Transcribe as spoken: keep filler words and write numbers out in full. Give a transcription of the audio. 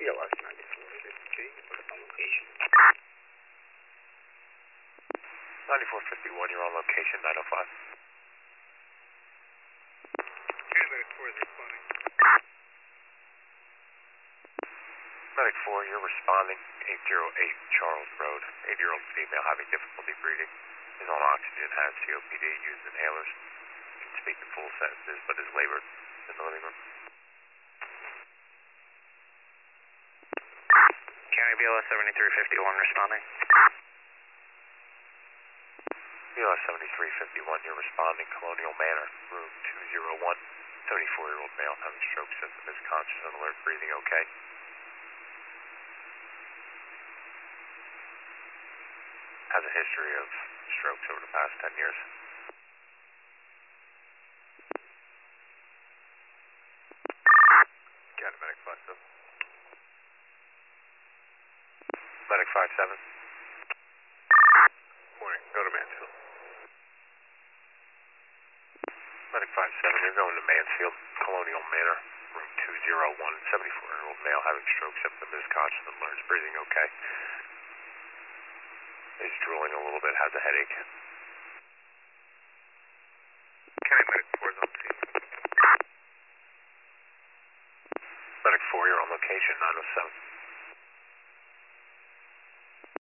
B L S ninety-four fifty-two, you put up on location. ninety-four fifty-one, you're on location, nine oh five. Medic four is responding. Medic four, you're responding, eight oh eight Charles Road. eighty-year-old female having difficulty breathing, is on oxygen, has C O P D, used inhalers, can speak in full sentences, but is labored in the living room. County B L S seventy-three fifty-one responding. B L S seventy-three fifty-one, you're responding, Colonial Manor, room two oh one, seventy-four-year-old male having stroke symptom, is conscious and alert, breathing okay. Has a history of strokes over the past ten years. Got it, Medic five seven. Medic five seven. Morning, go to Mansfield. Medic five seven, you're going to Mansfield, Colonial Manor, room two oh one, seventy-four-year-old male having stroke symptom, is conscious and alert, breathing okay. Is drooling a little bit, has a headache. County Medic four is on scene. Medic four, you're on location, nine oh seven.